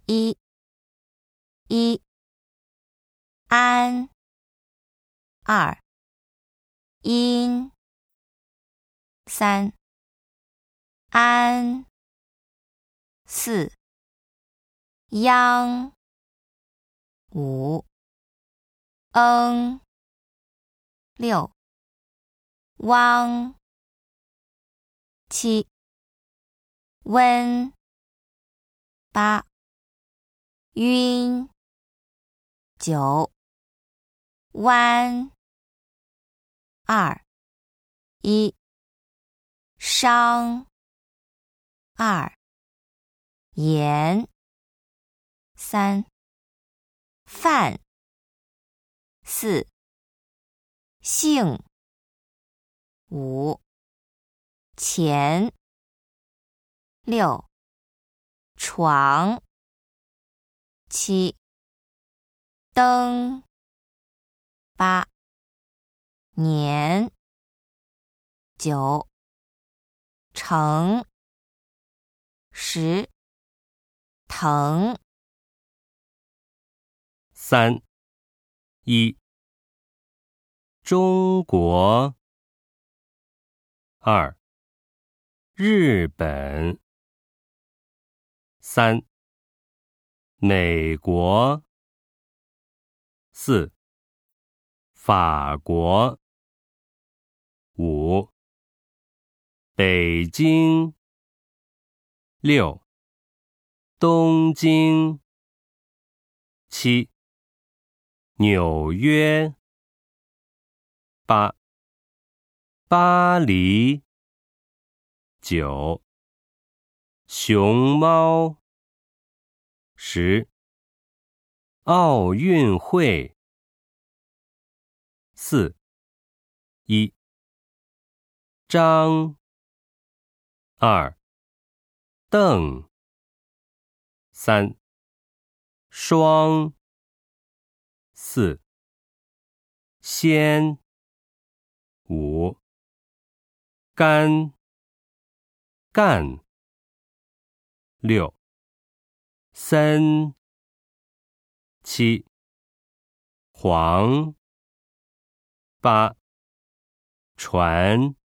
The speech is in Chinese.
一安，二阴，三安，四央，五六汪，七温，八晕，九弯，二一伤，二盐，三饭，四性，五钱，六床，七灯，八年，九成，十疼。 三一中国，二日本，三美国，四法国，五北京，六东京，七纽约，八巴黎，九熊猫，十奥运会，四一张，二邓，三双，四鲜，五干干，六森，七黄，八船。